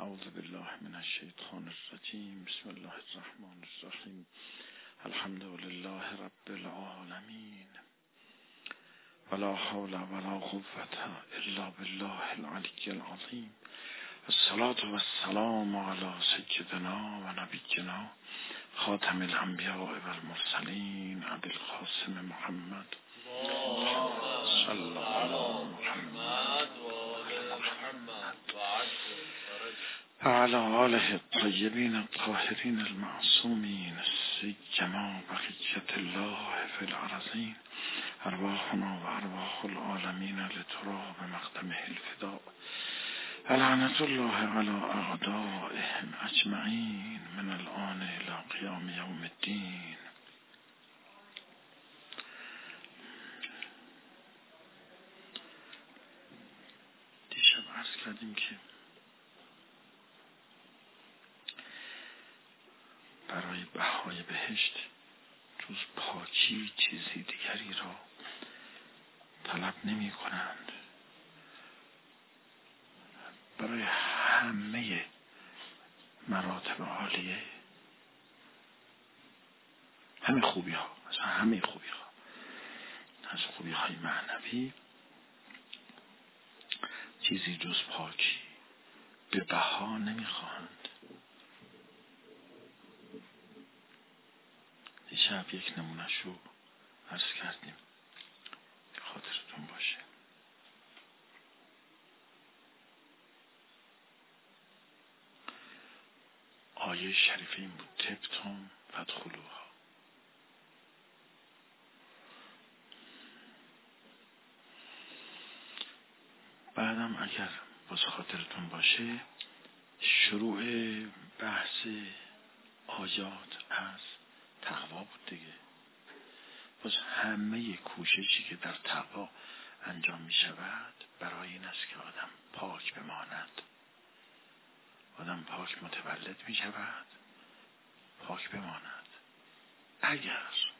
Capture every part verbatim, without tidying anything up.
اعوذ بالله من الشیطان الرجیم. بسم الله الرحمن الرحیم. الحمد لله رب العالمین. ولا حول ولا قوة الا بالله العلی العظیم. الصلاة والسلام علی سیدنا و نبینا خاتم الانبیاء والمرسلین ابی القاسم محمد صلی الله علی محمد و علی آله الطیبین الطاهرین المعصومین سیما بقیت الله فی الارضین. ارواحنا و ارواح العالمین لترا بمقدمه الفداء. لعنت الله علی اعدائهم اجمعین من الان الی قیام یوم الدین. دیشب عرض کردیم که برای بهای بهشت جز پاکی چیزی دیگری را طلب نمی کنند. برای همه مراتب عالیه، همه خوبی ها، مثلا همه خوبی ها، از خوبی های معنوی چیزی جز پاکی به بها نمی خواهند. دیشب یک نمونه‌ش رو عرض کردیم، خاطرتون باشه. آیه شریفه این بود: تبتم فادخلوها. بعدم اگر باز خاطرتون باشه شروع بحث آیات از تقوا بود دیگه. باز همه کوششی که در تقوا انجام می شود برای این است که آدم پاک بماند. آدم پاک متولد می شود، پاک بماند. اگر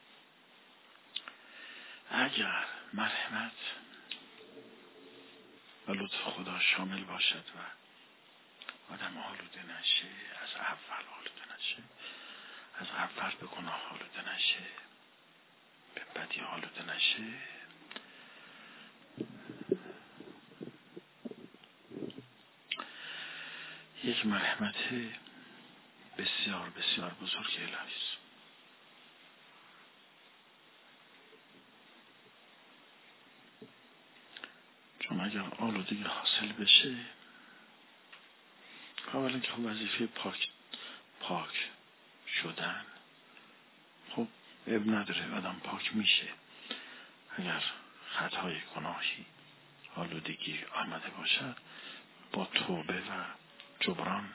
اگر مرحمت و لطف خدا شامل باشد و آدم آلوده نشه، از اول آلوده نشه، از اول به گناه آلوده نشه، به بدی آلوده نشه، یک مرحمت بسیار بسیار بزرگ الهی است. چون اگر آلودگی حاصل بشه، اولا که وظیفه پاک پاک شدن، خب اب نداره، آدم پاک میشه. اگر خطای گناهی آلودگی آمده باشد با توبه و جبران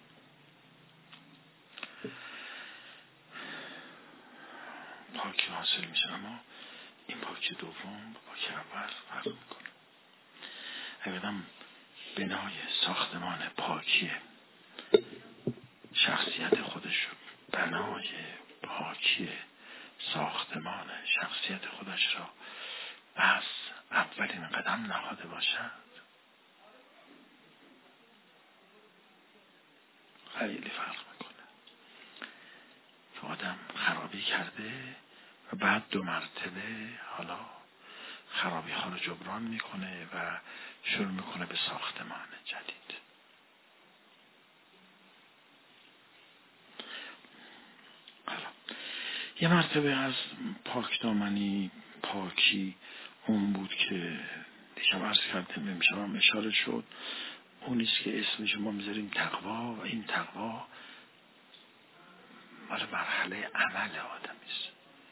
پاکی حاصل میشه. اما این پاکی دوم با پاکی اول فرق میکنه. اگر آدم بنای ساختمان پاکی شخصیت خودش، بنای پاکی ساختمان شخصیت خودش را از اولین قدم نهاده باشد، خیلی فرق میکنه. که آدم خرابی کرده و بعد دو مرتبه حالا خرابی ها رو جبران میکنه و شروع میکنه به ساختمان جدید. حالا یه مرتبه از پاکدامنی، پاکی اون بود که دیشب عرض کردیم، امشب هم اشاره شد، اونیست که اسمش ما میذاریم تقوا. و این تقوا مال مرحله عمل آدمیست.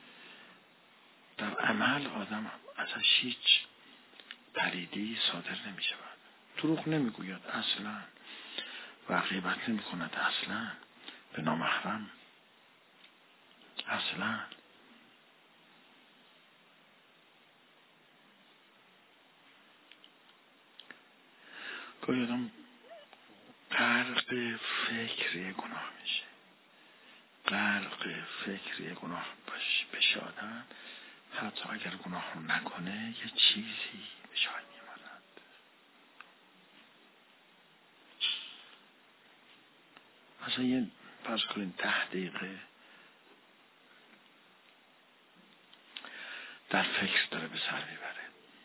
در عمل آدم ازش هیچ پلیدی صادر نمی شود. دروغ نمی گوید اصلا و غیبت نمی کند اصلا، به نامحرم اصلا. گاهی آدم غرق فکر گناه میشه، غرق فکر گناه بشه آدم، حتی اگر گناه رو نکنه یه چیزی به جای میماند. مثلا یه فرض کنین ده دقیقه در فکر داره به سر میبره.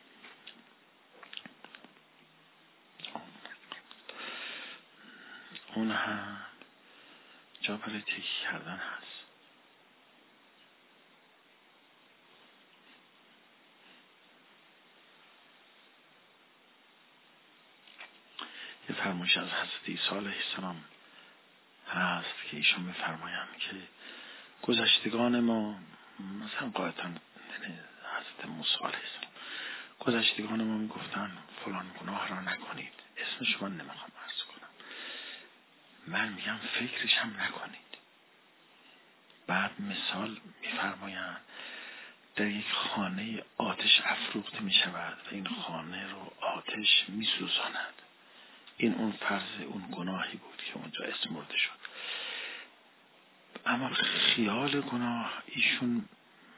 اون هم جا برای تکی کردن هست. یه فرمایش از حضرت عیسی علیه السلام هست که ایشون میفرمایند که گذشتگان ما، مثلا قاعدتا حضرت موسی علیه السلام، گذشتگان ما میگفتن فلان گناه را نکنید. اسمش من نمیخوام عرض کنم، من میگم فکرش هم نکنید. بعد مثال میفرمایند در یک خانه آتش افروخته میشود و این خانه رو آتش میسوزاند. این اون فرض اون گناهی بود که اونجا اسمرده شد. اما خیال گناه ایشون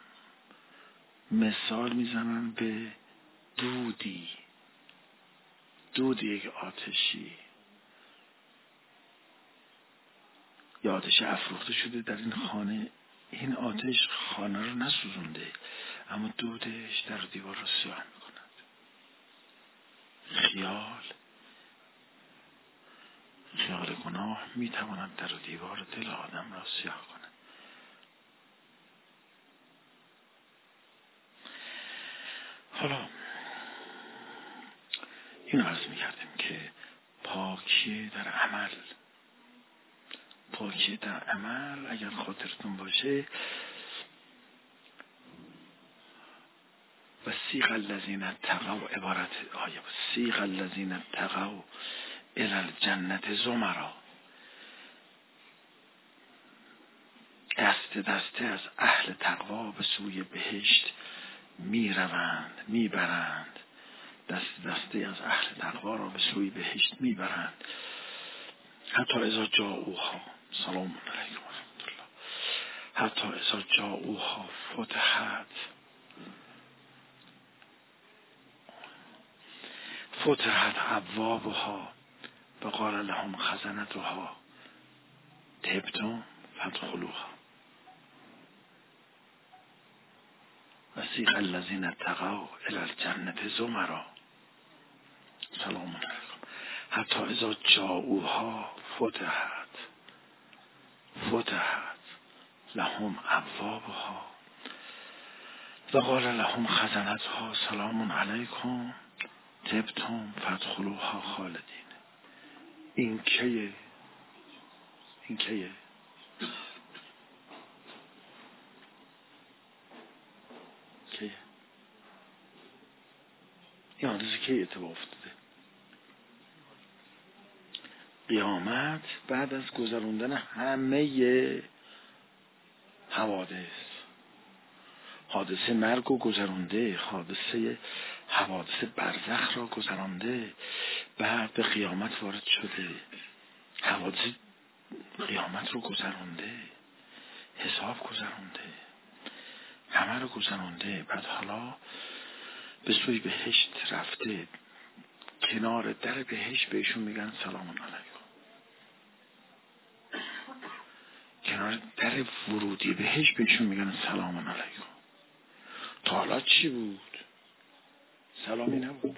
مثال میزنن به دودی، دود یک آتشی یا آتش افروخته شده در این خانه. این آتش خانه رو نسوزونده، اما دودش در دیوار رو سیاه میکند. خیال خیال گناه میتواند در دیوار دل آدم را سیاه کند. حالا این عرض میکردیم که پاکی در عمل، پاکی در عمل اگر خاطرتون باشه و سیغ الذین اتقوا، عبارت آیه سیغ الذین اتقوا الی الجنة زمرا، دست دسته از اهل تقوا به سوی بهشت می روند، می برند. دست دسته از اهل تقوا را به سوی بهشت می برند. حتی اذا جاؤوها، سلام علیکم و رحمت الله، حتی اذا جاؤوها فتحت فتحت ابوابها و قال لهم خزنتها طبتم فادخلوها وسیق الذین اتقوا الی الجنة زمرا، سلام علیکم، حتی اذا جاؤوها فتحت فتحت لهم ابوابها و قال لهم خزنتها سلام علیکم طبتم فادخلوها خالدین. این کیه؟ این کیه؟ کیه؟ این حادثه کی اتفاق افتاده؟ قیامت بعد از گذراندن همه حوادث. حادثه مرگ و گذرانده، حادثه حوادث برزخ را گذرانده، بعد به قیامت وارد شده، حوادث قیامت رو گذرانده، حساب گذرانده، همه رو گذرانده. بعد حالا به سوی بهشت رفته، کنار در بهشت بهشون میگن سلام علیکم. کنار در ورودی بهشت بهشون میگن سلام علیکم. تا حالا چی بود؟ سلامی نبود،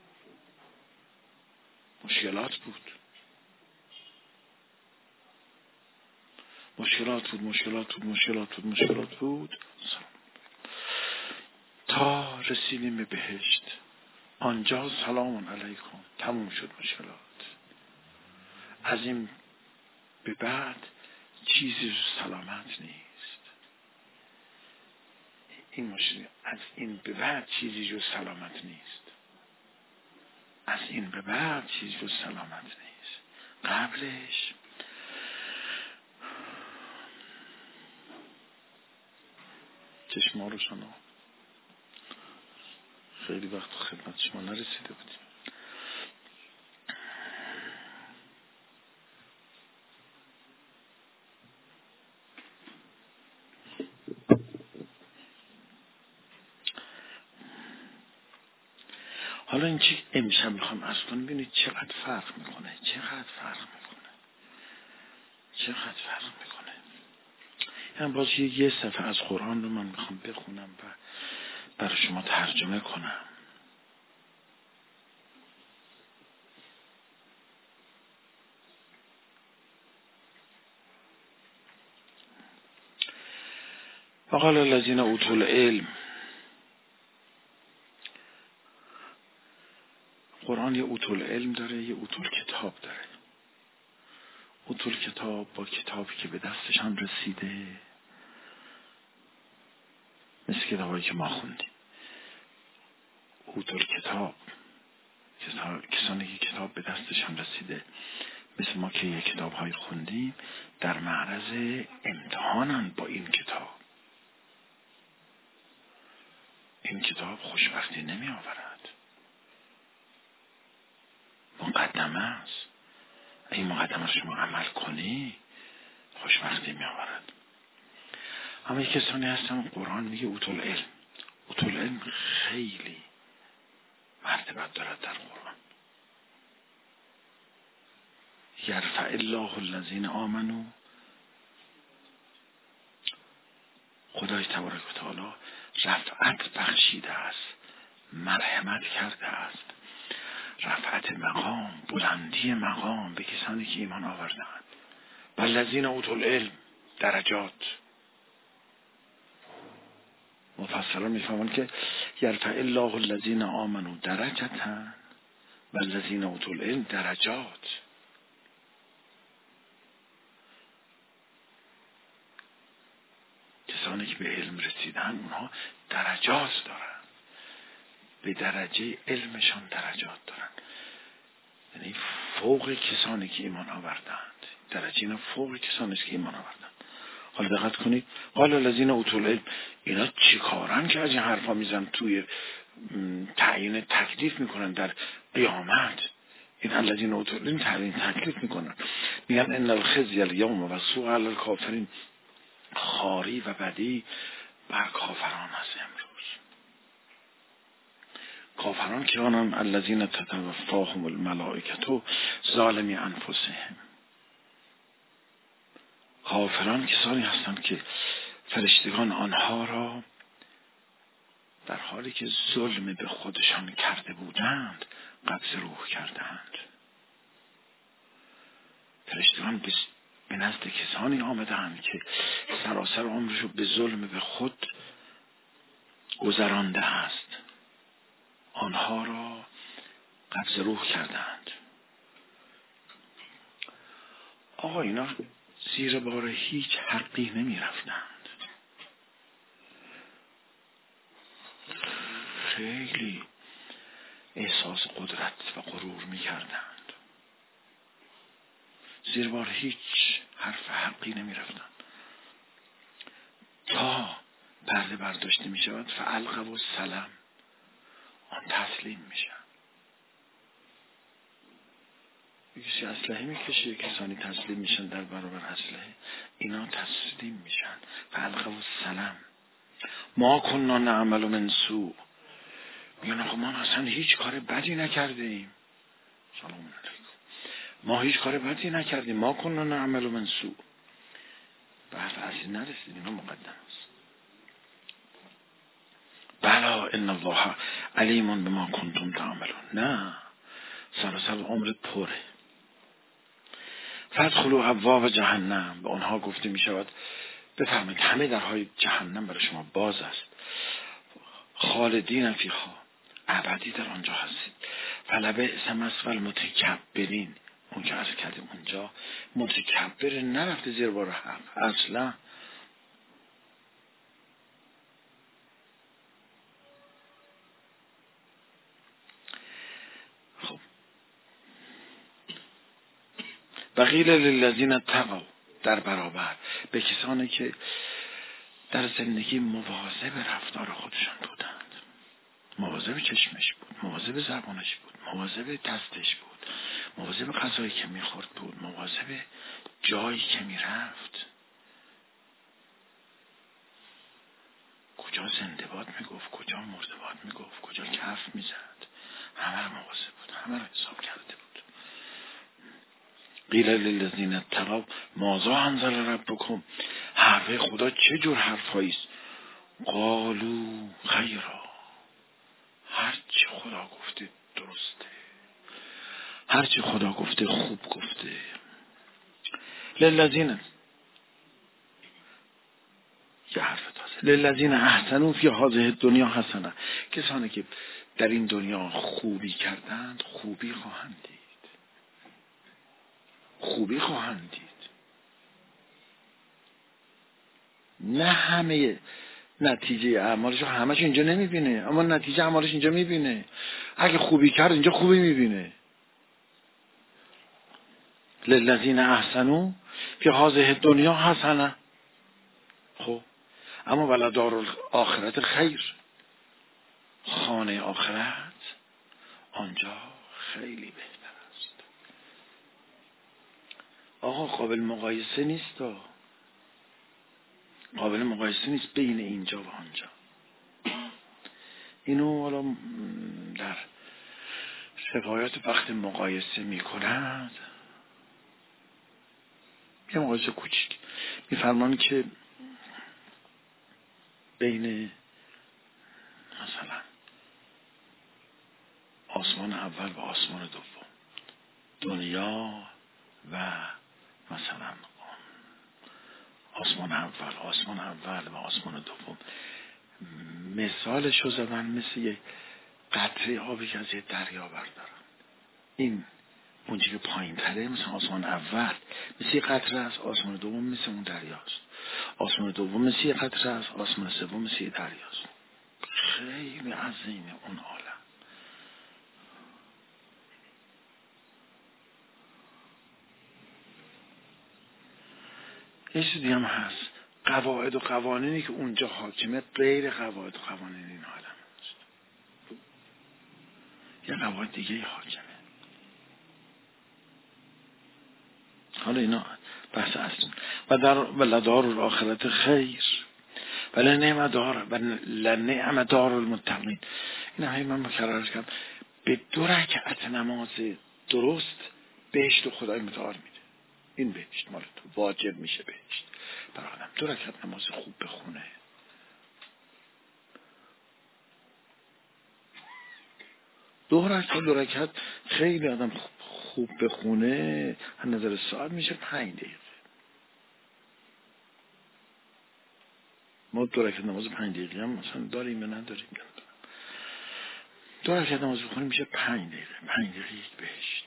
مشکلات بود، مشکلات بود مشکلات بود مشکلات بود مشکلات بود تا رسیدیم به بهشت. آنجا سلام علیکم، تموم شد مشکلات. از این به بعد چیزی رو سلامت نیست. این مشکل از این به بعد چیزی رو سلامت نیست. از این به بعد چیزی رو سلامت نیست. قبلش چشما رو شما خیلی وقت خدمت شما نرسیده بودیم. حالا این چی امشب میخوام از کنم، ببینید چقدر فرق میکنه، چقدر فرق میکنه، چقدر فرق میکنه. یعنی باز یه صفحه از قرآن رو من میخوام بخونم و برای شما ترجمه کنم. وقال الذین اوتوا العلم. قرآن یه اوتوا العلم داره، یه اوتوا الکتاب داره. اوتوا الکتاب با کتابی که به دستشان رسیده، مثل کتابایی که ما خوندیم. اوتوا الکتاب کسانی که کتاب به دستشان رسیده، مثل ما که یه کتاب های خوندیم، در معرض امتحانن با این کتاب. این کتاب خوشبختی نمی آورد، مقدمه است. این مقدمه رو شما عمل کنی خوشبختی می آورد. اما یک کسانی هستن قرآن میگه اوتوا العلم. اوتوا العلم خیلی مرتبت دارد در قرآن. یرفع الله الذین آمنوا. خدای تبارک و تعالی رفعت بخشیده است، مرحمت کرده است. رفعت مقام، بلندی مقام به کسانی که ایمان آوردند. والذین اوتوا العلم درجات. مفسران میفهمند که یرفع الله الذین آمنوا درجة والذین اوتوا العلم درجات. کسانی که به علم رسیدن اونها درجات دارن، به درجه علمشان درجات دارن، یعنی فوق کسانی که ایمان آوردند. درجه اینا فوق کسانی که ایمان آوردند. حالا دقت کنید، قال الذین اوتوا العلم، اینا چی کارن که از این حرفا میزن توی تعیین تکلیف میکنن در قیامت؟ این الذین اوتوا العلم تعیین تکلیف میکنن، میگن ان الخزي اليوم و سوء علی الکافرین، خاری و بدی بر کافران است امروز. کافران که آنان الذین تتوفاهم الملائکه ظالمی انفسهم. کافران کسانی هستند که فرشتگان آنها را در حالی که ظلم به خودشان کرده بودند قبض روح کردند. فرشتگان به نزد کسانی آمدند که سراسر عمرشو به ظلم به خود گذرانده است، آنها را قبض روح کردند. آقا اینا زیر بار هیچ حقی نمی رفتند، خیلی احساس قدرت و غرور می کردند، زیر بار هیچ حرف حقی نمی رفتند تا پرده برداشته می شود فالقوا و سلام، آن تسلیم میشن. کسی اسلحه میکشه، کسانی تسلیم میشن در برابر اسلحه، اینا تسلیم میشن. فالقوا و سلام. ما کننا نعمل من سوء، میگن آقا ما اصلا هیچ کار بدی نکرده ایم. سلام علیکم. ما هیچ کار بدی نکردیم. ما کننا نعمل من سوء. به حرف اصلی نرسیدیم، اینا مقدم است. بلا ان الله علیم بما کنتم تعملون. نه، سراسر عمرت پره. فادخلوا ابواب جهنم. به آنها گفته می شود بفرمایید همه درهای جهنم برای شما باز است. خالدین فیها، ابدی در آنجا هستید. فلبئس مثوی المتکبرین. اون که عرض کردیم اونجا متکبر نرفته زیر بار حق اصلا. خب وقیل للذین اتقوا، در برابر به کسانی که در زندگی مواظب رفتار خودشان بودند، مواظب چشمش بود، مواظب زبانش بود، مواظب دستش بود، مواظب غذایی که میخورد بود، مواظب جایی که میرفت، کجا زنده باد میگفت، کجا مرده باد میگفت، کجا کف میزد، همه رو مواظب بود، همه رو حساب کرده بود. قیل للذین اتقوا ماذا انزل ربکم، حرف خدا چه جور حرفایی است؟ قالوا خیرا، هر چی خدا گفته درسته، هر چی خدا گفته خوب گفته. للذین، یه حرف تازه، للذین احسنوا فی هذه الدنیا حسنه، کسانی که در این دنیا خوبی کردند خوبی خواهند دید، خوبی خواهند دید. نه همه نتیجه اعمالش همش اینجا نمیبینه، اما نتیجه اعمالش اینجا میبینه. اگه خوبی کرد اینجا خوبی میبینه. للذین احسنوا فی هذه الدنیا حسنه. خب اما ولدار الاخرت خیر، خانه آخرت آنجا خیلی بهتر است. آقا قابل مقایسه نیست، قابل مقایسه نیست بین اینجا و آنجا. اینو حالا در روایات وقت مقایسه می کند، یه مقایسه کوچیک میفرمان که بین مثلا آسمان اول و آسمان دوم، دنیا و مثلا آسمان اول آسمان اول و آسمان دوم، مثالشو زدن مثل یه قطره آبی که از یه دریا بردارن. این اونجا که پایین تره مثل آسمان اول مثل یه قطره است، آسمان دوم مثل اون دریاست، آسمان دوم مثل یه قطره است، آسمان سوم مثل یه دریاست. خیلی عظیمه اون عالم. یه چیزی هم هست، قواعد و قوانینی که اونجا حاکمه غیر قواعد و قوانین این عالم هست. یه قواعد دیگه حاکمه. حالا اینا بحث اصلی. و در ولدار الاخرت خیر ولی نعم دار و لنعم دار المتقین. این همه من مکرر کردم. به دو رکعت نماز درست بهشت و خدای متعال میده. این بهشت مال تو واجب میشه بهشت برای آدم. دو رکعت نماز خوب بخونه، دو رکعت دو رکعت خیلی آدم خوب بخونه از نظر ساعت میشه پنج دقیقه. ما دو رکعت نماز پنج دقیقه هم مثلا داریم یا نداریم. دو رکعت نماز بخونیم میشه پنج دقیقه. پنج دقیقه یک بهشت.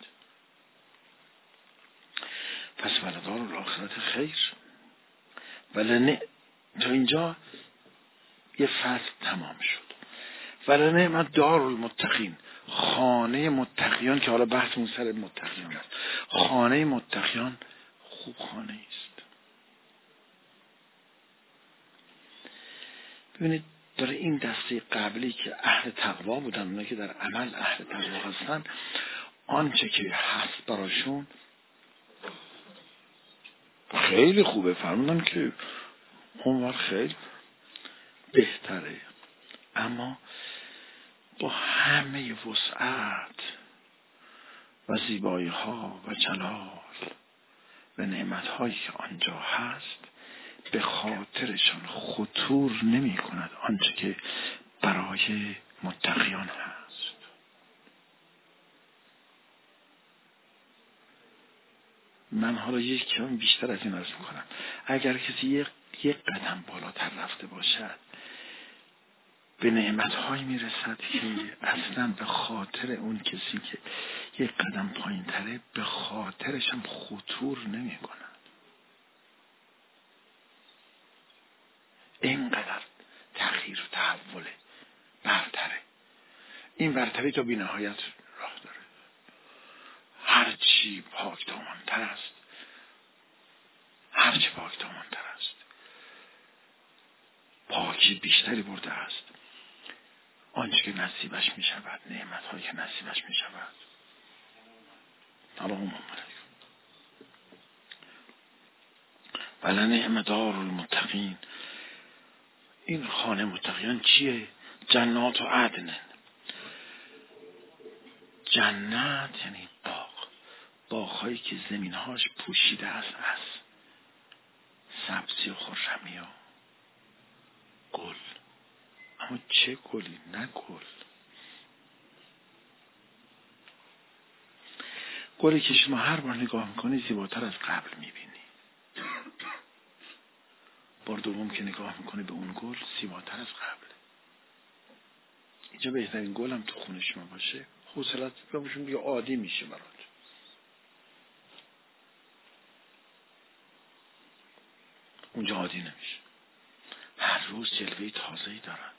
پس ولدار الاخرت خیر ولی تا اینجا یه فصل تمام شد. ولی نعم دار المتقین، خانه متقیان که حالا بحثمون سر متقیان است. خانه متقیان خوب خانه است. ببینید داره این دسته قبلی که اهل تقوا بودن، اونا که در عمل اهل تقوا هستن، آنچه که هست براشون خیلی خوبه. فرمودن که اونور خیلی بهتره، اما با همه وسعت و زیبایی ها و جلال و نعمت هایی که آنجا هست به خاطرشان خطور نمی کند آنچه که برای متقیان هست. من حالا یک کم بیشتر از این عرض میکنم. اگر کسی یک, یک قدم بالاتر رفته باشد به نعمت‌هایی میرسد که اصلا به خاطر اون کسی که یک قدم پایین تره به خاطرش هم خطور نمی کند. اینقدر تغییر و تحول برتره. این برتری تا بی نهایت راه داره. هرچی پاک دامن‌تر است، هرچی پاک دامن‌تر است، پاکی بیشتری برده است، آنچه که نصیبش می شود، نعمت هایی که نصیبش می شود. اللهم علیکم. ولی نعم دار المتقین، این خانه متقیان چیه؟ جنات و عدن. جنت یعنی باغ، باغ‌هایی که زمین‌هاش پوشیده است از سبزی و خرمی و گل. اما چه گلی؟ نه گل. گلی که شما هر بار نگاه میکنی زیباتر از قبل میبینی. بار دوم که نگاه میکنی به اون گل زیباتر از قبل. اینجا بهترین گل هم تو خونه شما باشه، حوصلت بهشون دیگه عادی میشه برات. اونجا عادی نمیشه، هر روز جلوه تازه‌ای دارد.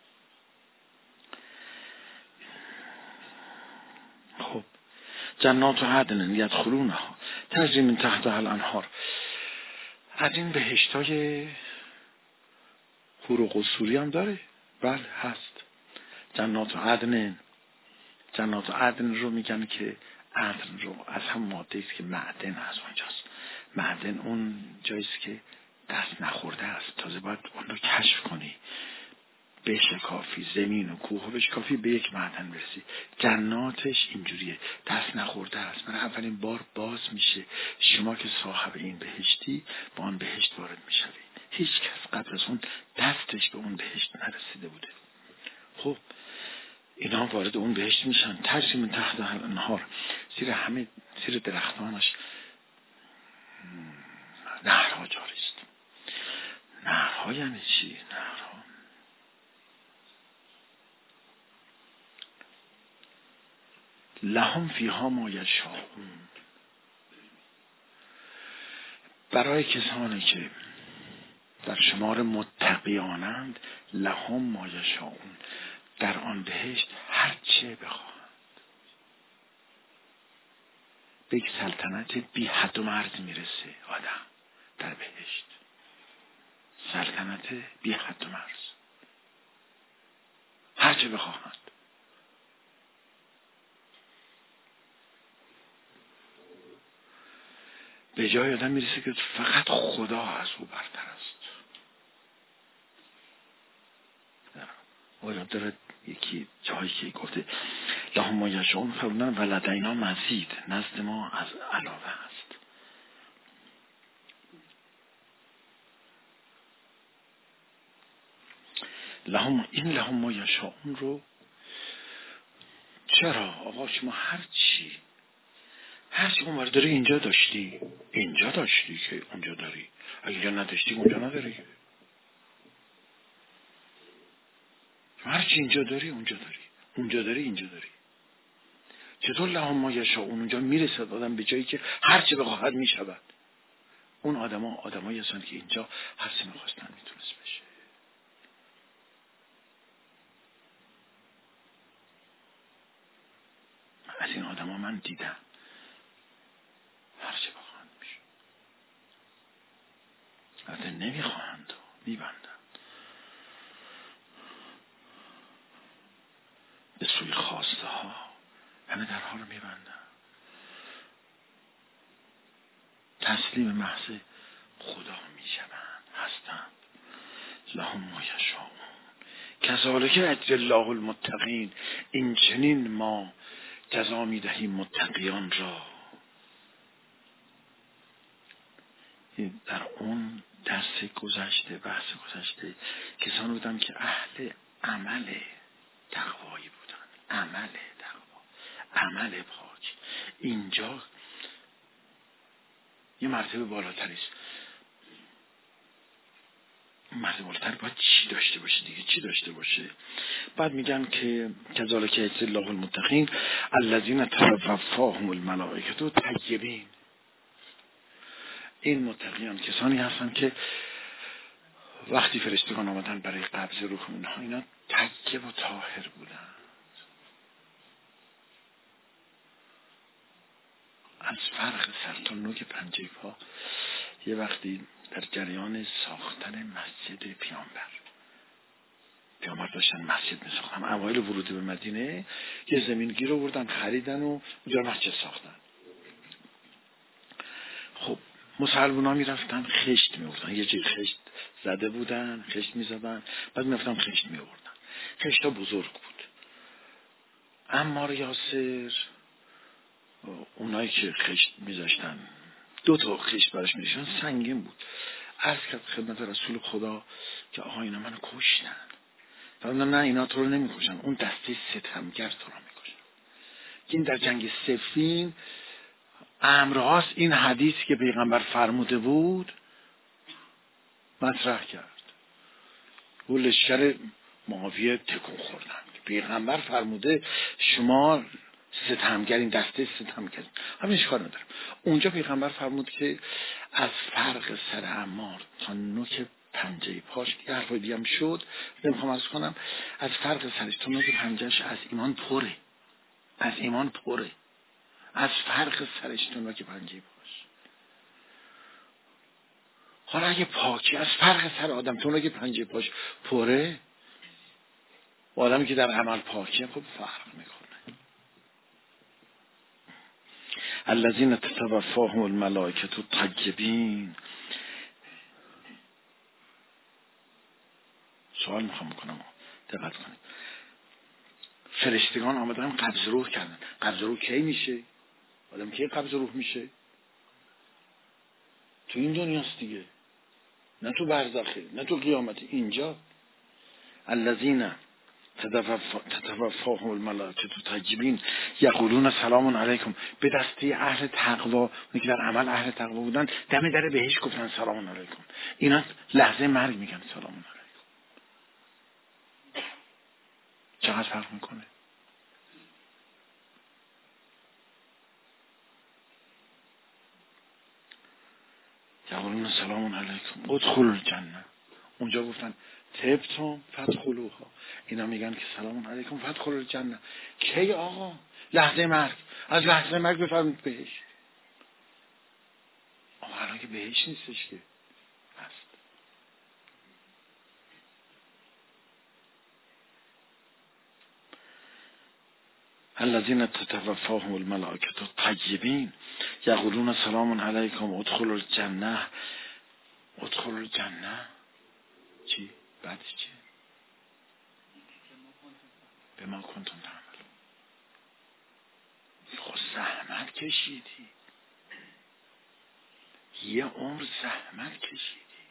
خب جنات عدن یدخلونها تجری من تحتها الانهار. از این بهشتای حور و قصوری هم داره؟ بله هست. جنات عدن، جنات عدن رو میگن که عدن رو از هم ماده است که معدن از اونجاست. معدن اون جاییست که دست نخورده است، تازه باید اون رو کشف کنی، بشکافی، زمین و کوه و بشکافی به یک معدن برسی. جناتش اینجوریه، دست نخورده است، برای اولین بار باز میشه. شما که صاحب این بهشتی با آن بهشت وارد میشوی. هیچ کس قبل از اون دستش به اون بهشت نرسیده بوده. خب اینا وارد اون بهشت میشن. تجری من تحتها الانهار، زیر همه زیر درختانش نهرها جاری است. نهرها یعنی چی؟ نهرها لهم فیها ما یشاءون، برای کسانی که در شمار متقیانند، لهم ما یشاءون، در آن بهشت هر چه بخواهند. به یک سلطنت بی حد و مرز میرسه آدم در بهشت. سلطنت بی حد و مرز، هر چه بخواهند. به جای آدم میرسه که فقط خدا از او برتر است. آیا داره یکی جایی که گفته لهم ما یشاءون فرمودن و لدینا مزید، نزد ما از علاوه است. لهم، این لهم ما یشاءون رو چرا آقا شما هر چی هر چی اونور داری اینجا داشتی، اینجا داشتی که اونجا داری، اگه نداشتی اونجا نداری. هر چی اینجا داری اونجا داری، اونجا داری اینجا داری. چطور لهم ما یشاءون اونجا میرسد آدم به جایی که هر چی بخواهد میشود؟ اون آدما آدمایی هستند که اینجا هر چی میخواستن میتونست بشه. از این آدما من دیدم هر چی بخواهند میشه. البته نمیخواهند و میبندند، به سوی خواسته ها همه درها رو میبندند. تسلیم محض خدا میشوند، هستند. لهم ما یشاءون کذالک اجزی الله المتقین، این چنین ما جزا میدهیم متقیان را. در اون درس گذشته، بحث گذشته، کسانی بودن که اهل عمل تقوایی بودن، عمل تقوا، عمل پاک. اینجا یه مرتبه بالاتری است. مرتبه بالاتر باید چی داشته باشه دیگه؟ چی داشته باشه؟ بعد میگن که کذالک یجزی الله المتقین الذین تتوفاهم الملائکه طیبین. این متقیان کسانی هستن که وقتی فرشتگان آمدن برای قبض روح اونها، اینا طیب و طاهر بودن. از فرق سر تا نوک پنجه پا یه وقتی در جریان ساختن مسجد پیامبر پیامبر داشتن مسجد می ساختن. اوایل ورود به مدینه یه زمینگیر رو بردن خریدن و اونجا مسجد ساختن. خب مسلمان ها می رفتن خشت می بردن، یه جای خشت زده بودن، خشت می زدن، بعد می رفتن خشت می بردن. خشت ها بزرگ بود. عمار یاسر اونایی که خشت میذاشتن دو تا خشت براش میذاشتن سنگین بود. عرض کرد خدمت رسول خدا که آقا اینا منو کشتن. فرمودن نه اینا تو رو نمیکشن، اون دسته ستمگر تو رو میکشن. این در جنگ صفین امرهاست این حدیث که پیغمبر فرموده بود مطرح کرد. و لشکر معاویه تکون خوردن. پیغمبر فرموده شما ستمگرین، دسته ستمگرین. همینش کار ندارم. اونجا پیغمبر فرمود که از فرق سر عمار تا نوک پنجه پاش، یه حرفای دیگه هم شد نمیخوام عرض کنم، از فرق سرش تا نوک پنجهش از ایمان پره، از ایمان پره، از فرق سرش تا نوک پنجه پاش. حالا اگه پاکی از فرق سر آدم تا نوک پنجه پاش پره، و آدمی که در عمل پاکیه خب فرق میکنه. الذین تتوفاهم الملائکه طیبین. سوال میخوام بکنم، دقت کنید. فرشتگان آمدن قبض روح کردن. قبض روح کی میشه؟ آدم کی قبض روح میشه؟ تو این دنیاست دیگه، نه تو برزخه، نه تو قیامت، اینجا. الذین تتوفاهم الملائکه طیبین یقولون سلام علیکم. به دسته اهل تقوا، که در عمل اهل تقوا بودن، دم در بهشت گفتن سلام علیکم. اینا لحظه مرگ میگن سلام علیکم. چقدر فرق میکنه؟ یقولون سلام علیکم ادخلوا الجنه. اونجا گفتن طبتم فادخلوها، اینا میگن که سلام علیکم فادخلوا الجنه. کی آقا؟ لحظه مرگ. از لحظه مرگ بفرمایید بهشت. آقا الان که بهشت نیستش که هست. الذین تتوفاهم الملائکه طیبین یقولون سلام علیکم ادخلوا الجنه. ادخلوا الجنه چی؟ بعدش چی؟ به ما کنتم تعملون. خود زحمت کشیدی، یه عمر زحمت کشیدی،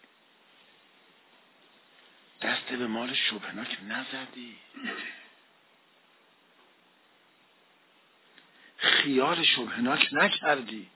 دست به مال شبهناک نزدی، خیال شبهناک نکردی.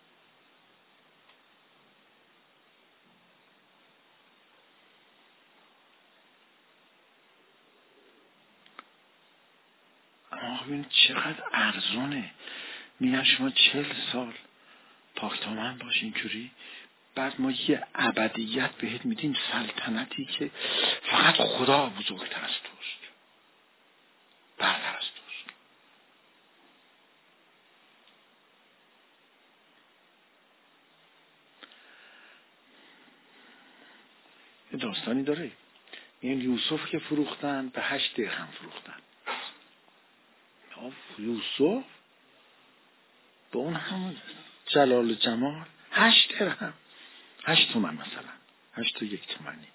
اما ببین چقدر ارزونه. میگن شما چل سال پاکدامن باش اینجوری، بعد ما یه ابدیت بهت میدیم، سلطنتی که فقط خدا بزرگتر از توست، برتر از توست. یه داستانی داره. این یوسف که فروختن به هشت درهم فروختن. یوسف به اون هم جلال جمال هشت درهم، هشت تومن مثلا، هشت تا یک تومنی.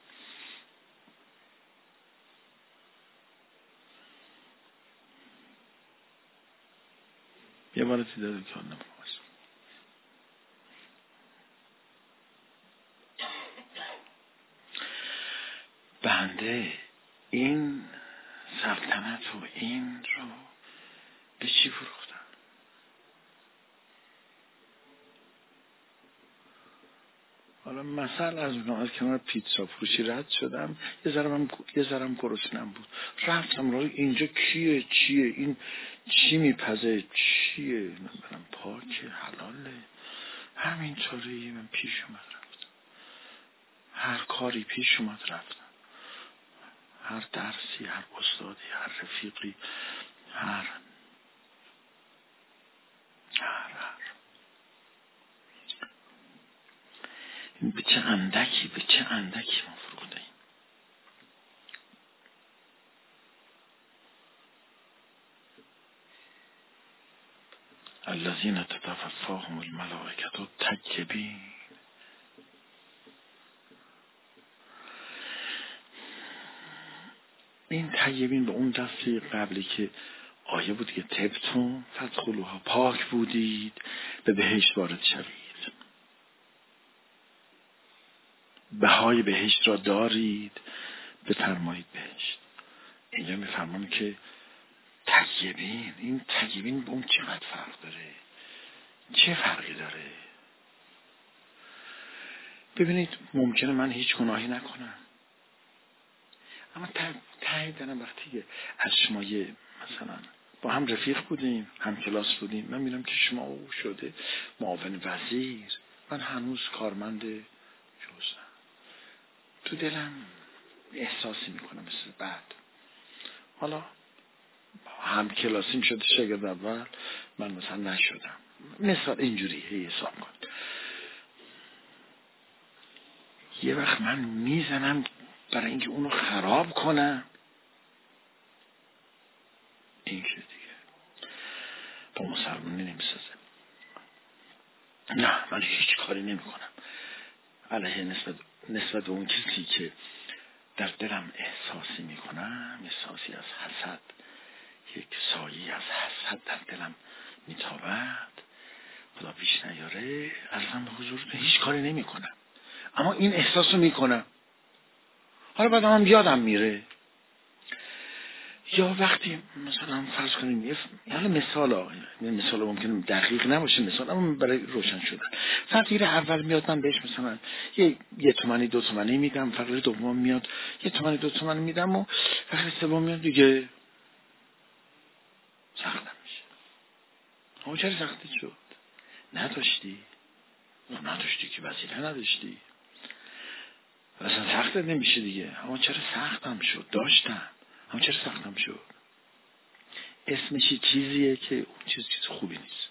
یه بارتی داره که آن نمید بنده این سلطنت و این رو به چی فروختم؟ حالا مثلا از اونها از کنار پیتزا فروشی رد شدم، یه ذرم یه ذرم گرسنم بود، رفتم راه اینجا کیه چیه این چی میپزه چیه نمیدونم پاکه حلاله، همینطوری من پیش اومد رفتم، هر کاری پیش اومد رفتم، هر درسی، هر استادی، هر رفیقی، هر هر هر به چه اندکی به چه اندکی ما فروخته ایم. الذین تتوفاهم الملائکه طیبین. این طیبین به اون دسته قبلی که آیه بود که تبتون فادخلوها، پاک بودید به بهشت وارد شوید، بهای بهشت را دارید بفرمایید بهشت. اینجا میفرمان که طیبین، این طیبین با اون چقدر فرق داره؟ چه فرقی داره؟ ببینید ممکنه من هیچ گناهی نکنم، اما ته دلم وقتی که از شما یه مثلا با هم رفیق بودیم، هم کلاس بودیم، من میرم که شما او شده معاون وزیر، من هنوز کارمند جزم، تو دلم احساسی میکنم مثل بعد. حالا هم کلاسیم شده شاگرد اول، من مثلا نشدم، مثلا اینجوری هی حساب کن. یه وقت من میزنم برای اینکه اونو خراب کنم، این که دیگه با مسلمانی نمیسازه. نه، من هیچ کاری نمی کنم علیه نسبت نسبت به اون کسی که در دلم احساسی میکنم، احساسی از حسد، یک سایه از حسد در دلم میتابد، خدا پیش نیاره ازم به حضورتون هیچ کاری نمی کنم، اما این احساس رو میکنم. حالا بعد هم یادم میره. یا وقتی مثلا فرض کنیم یه حالا مثال ها مثال ها ممکنه دقیق نباشه، مثال اما برای روشن شدن، فقیر اول میاد من بهش مثلا یه یه تومانی دو تومانی میدم، فقیر دوم میاد یه تومانی دو تومانی میدم و فقیر سوم میاد دیگه سختم میشه. اما چرا سختی شد؟ نداشتی نداشتی که وسیله نداشتی، اصلا سخت نمیشه دیگه. اما چرا سختم شد؟ داشتم. اما چرا سختم شد؟ اسمش چیزیه که اون چیز چیز خوبی نیست.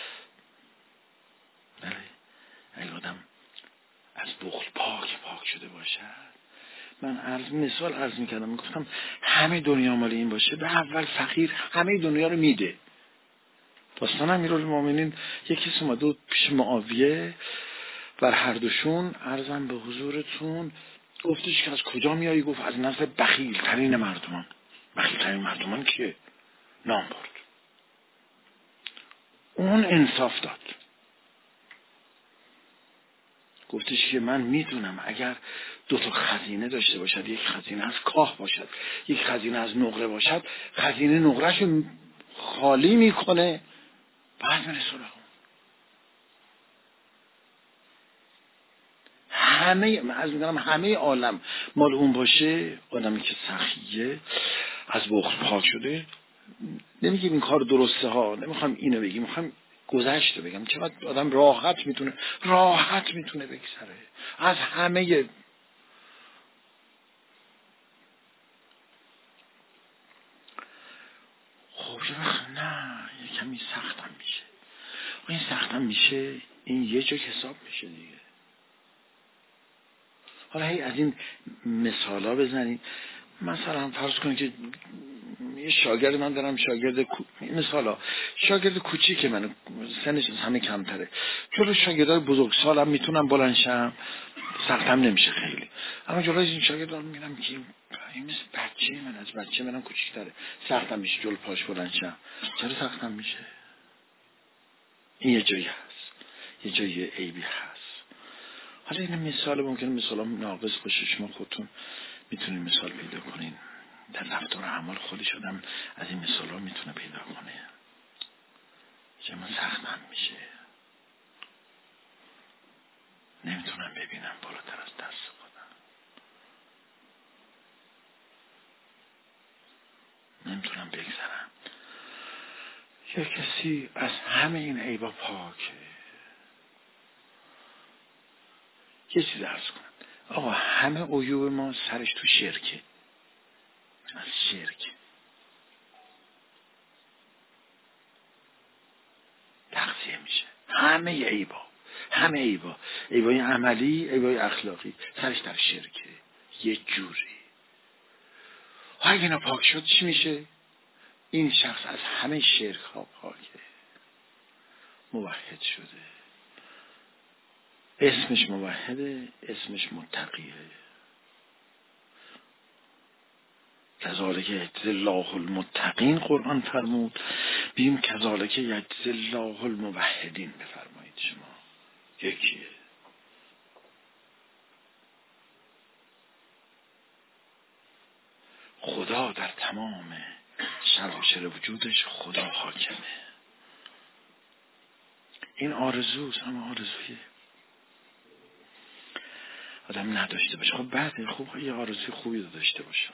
بله، اگه آدم از بخل پاک پاک شده باشد، من عرض مثال عرض میکردم، میگفتم همه دنیا مال این باشه، به اول فقیر همه دنیا رو میده. داستان امیرالمومنین یکی کسی اومد پیش معاویه بر هر دوشون عرضم به حضورتون، گفتش که از کجا میایی؟ گفت از نسل بخیل ترین مردمان. بخیل ترین مردمان که نام برد. اون انصاف داد، گفتش که من میدونم اگر دو تا خزینه داشته باشد، یک خزینه از کاه باشد، یک خزینه از نقره باشد، خزینه نقرهشو خالی میکنه بعد میره سراغ. همه من از میگم همه عالم مال اون باشه، آدمی که سخیه از بخل پاک شده. نمیگیم این کار درسته ها، نمیخوام اینو بگیم، میخوام گذشته بگم چقدر آدم راحت میتونه راحت میتونه بگذره از همه. خب نه، یه کمی سختم میشه. این سختم میشه، این یه جا حساب میشه دیگه. حالا هی از این مثالا بزنید. مثلا فرض کنید که یه شاگرد من دارم، شاگرد کو... مثلا شاگرد کوچیک من، سنش از همه کمتره، جلو شاگردای بزرگ سالم میتونم بلند شم، سختم نمیشه خیلی. اما جلوی این شاگردام میبینم که این مثل بچه من، از بچه منم کوچیک‌تره، سختم میشه جلو پاش بلند شم. چرا سختم میشه؟ این یه جایی هست، یه جایی عیبی هست. حالا این مثال ممکنه مثال هم ناقص باشه، شما خودتون میتونین مثال پیدا کنین. در رفتار اعمال خودش آدم از این مثال ها میتونه پیدا کنه. چه من سختم میشه، نمیتونم ببینم بالاتر از دست خودم، نمیتونم بگذرم. یه کسی از همه این عیبا پاکه. یه چیز عرض کنم، آقا همه عیوب ما سرش تو شرکه، از شرک تقضیه میشه. همه عیبا، همه عیبا، عیبای عملی، عیبای اخلاقی، سرش در شرکه یه جوری. اگه اینا پاک شد چی میشه؟ این شخص از همه شرک ها پاکه، موحد شده، اسمش موحده، اسمش متقیه. کذالک یجزی الله المتقین قرآن فرمود، بیم کذالک یجزی الله الموحدین بفرمایید شما. یکیه. خدا در تمام سراسر وجودش خدا حاکمه. این آرزوست، اما آرزوی آدم نداشته باشه. خب بعد خوب یه آرزوی خوبی داشته باشه.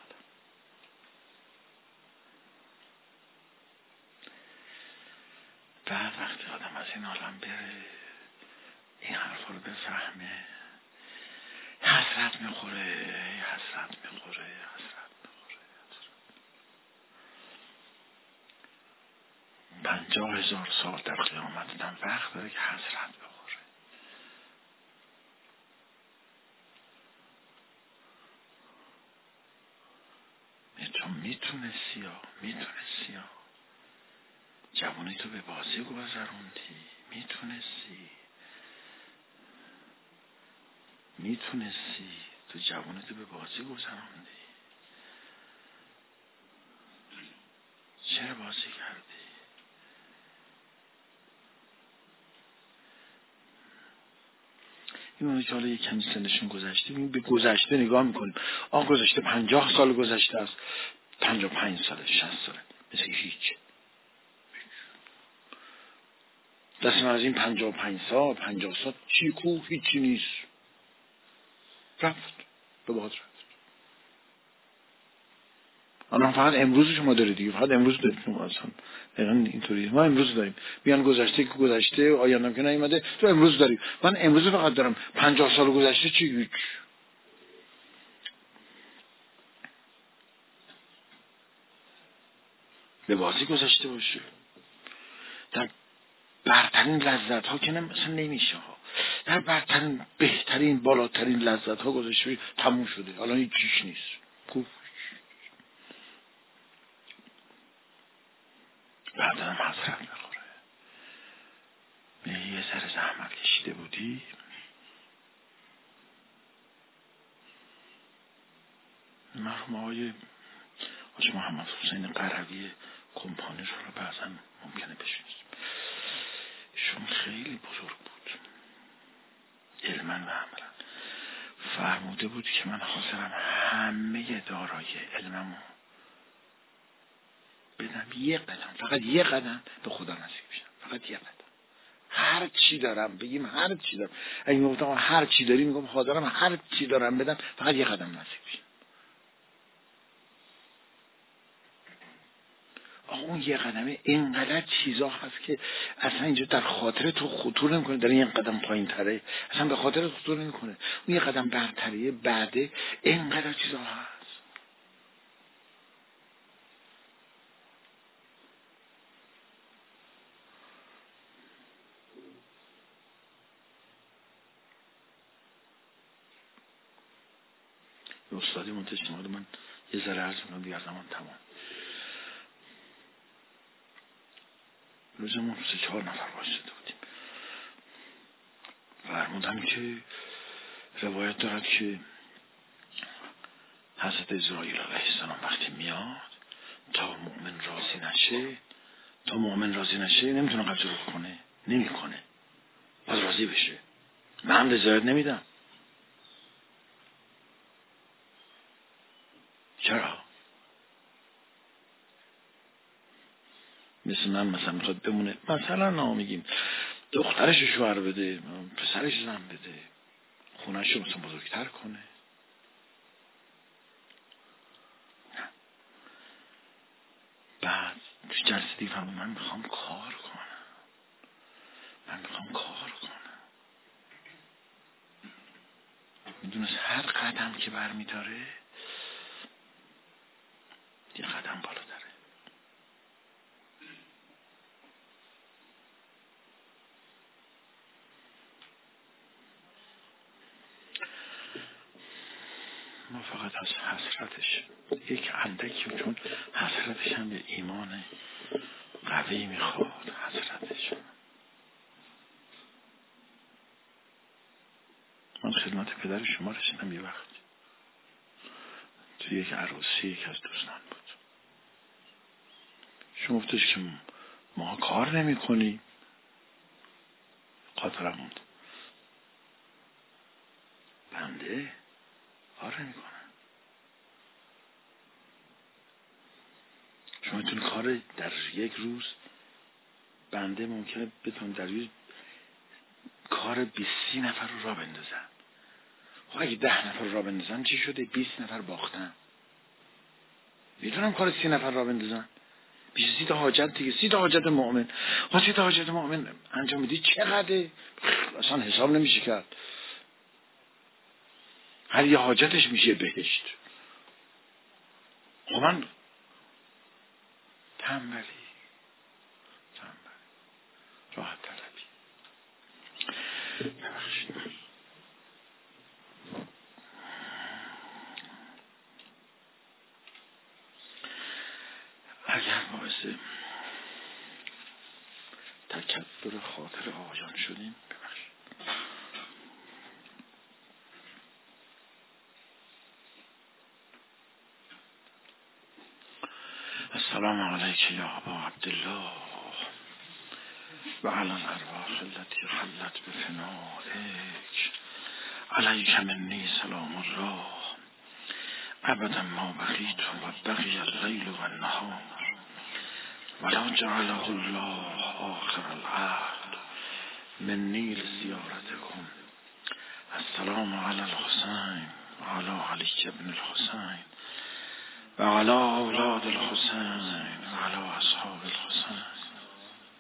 بعد وقتی آدم از این عالم بره این حرفا رو بفهمه، حسرت میخوره، حسرت میخوره، حسرت میخوره. پنجاه هزار سال در قیامت دم وقت داره که حسرت بخوره. تو میتونستی یا میتونستی یا جوانی تو به بازی گذروندی، میتونستی میتونستی تو جوانی تو به بازی گذروندی، چرا بازی کردی؟ این اونی که حالا یک کمی سنشون گذشته، به گذشته نگاه میکنیم. آن گذشته پنجاه سال گذشته است، پنجاه و پنج ساله، شصت ساله، مثل هیچ. دست من از این پنجاه و پنج سال، پنجاه سال چی کو هیچی نیست. رفت به باد رفت. الان فقط امروز شما دارید دیگه، فقط امروز دارید شما اصلا دقیقا اینطوریه. ما امروز داریم، بیان گذشته که گذشته، آینده که نیومده، تو امروز داریم. من امروز فقط دارم. پنجاه سال گذشته چی هیچ. به بازی گذشته باشه. در برترین لذت ها که مثلا نمیشه ها، در برترین بهترین بالاترین لذت ها گذاشته تموم شده، الان هیچ چیش نیست. کوف بعدا هم حسرت میخوره. یه سر زحمت کشیده بودی، مرحوم آقای حاج محمد حسین قروی کمپانی رو بعضا ممکنه بشناسیم. ایشون خیلی بزرگ بود علما و عملا. فرموده بود که من حاضرم همه دارایی علممو بدم یه قدم، فقط یه قدم به خدا نزدیک بشم، فقط یه قدم. هر چی دارم بگیم، هر چی دارم، اگه میگفتم هر چی داری، میگم حاضرم هر چی دارم بدم، فقط یه قدم نزدیک بشم. آقا اون یه قدمه اینقدر چیزا هست که اصلا اینجا در خاطر تو خطور نمیکنه. در این قدم پایین تره اصلا به خاطر خطور نمیکنه. اون یه قدم برتریه بعده اینقدر چیزا هست. استادی منتشنال من یه ذره عرض میکنم دیگر زمان تمام. روزمون سه چهار نفر باشده بودیم. فرمودم که روایت دارد که حضرت اسرائیل علیه السلام وقتی میاد تا مؤمن راضی نشه تا مؤمن راضی نشه نمیتونه قبض رو کنه، نمیکنه، باید راضی بشه. من هم رضایت نمیدم. چرا؟ مثل من مثلا میخواد بمونه، مثلا نه میگیم دخترش شوهر بده، پسرش زن بده، خونهش رو مثلا بزرگتر کنه. نه. بعد تو جلسه دیگه فهمم من میخوام کار کنم، من میخوام کار کنم. میدونست هر قدم که برمیداره یه قدم بالا داره. ما فقط از حسرتش یک اندکی، چون حسرتش هم به ایمان قوی میخواد. حسرتش من خدمت پدر شما رسیدم یه وقت تو یک عروسی یک از دوستان بود. شما گفتش که ما کار نمی کنی. خاطرم موند بنده کار نمی کنم. شما میتونی کار در یک روز، بنده ممکنه بتونم در روز کار بیست نفر رو را بندازم. خب اگه ده نفر را بندازم چی شده؟ بیست نفر باختم. میتونم کار سی نفر را بندازم. بیست سی تا حاجت دیگه، سی تا حاجت مؤمن. خب سی تا حاجت مؤمن انجام میدی چقدره؟ اصلا حساب نمیشه کرد. هر یه حاجتش میشه بهشت. خب من تنبلی تنبلی راحت طلبی. ببخشید. اگر باعث تکبر خاطر آقایان شدیم ببخشید. السلام علیک یا ابا عبدالله و علی الارواح التي حلت بفنائک علیک منی سلام الله ابدا ما بقیت و بقی اللیل و النهار ولا جعله الله آخر العهد منی لزیارتکم. السلام علی الحسین و علی علی بن الحسین و علی اولاد الحسین و علی اصحاب الحسین.